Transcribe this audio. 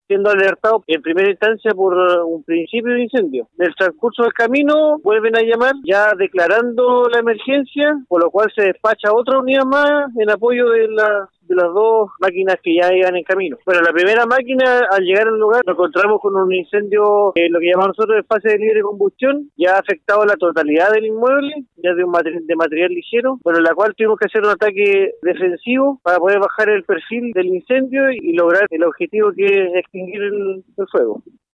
siendo alertados en primera instancia por un principio de incendio. En el transcurso del camino vuelven a llamar ya declarando la emergencia, por lo cual se despacha otra unidad más en apoyo de las dos máquinas que ya iban en camino. Bueno, la primera máquina, al llegar al lugar, nos encontramos con un incendio, lo que llamamos nosotros de fase de libre combustión, ya ha afectado la totalidad del inmueble, ya de material ligero, bueno, la cual tuvimos que hacer un ataque defensivo para poder bajar el perfil del incendio y lograr el objetivo que es extinguir el fuego.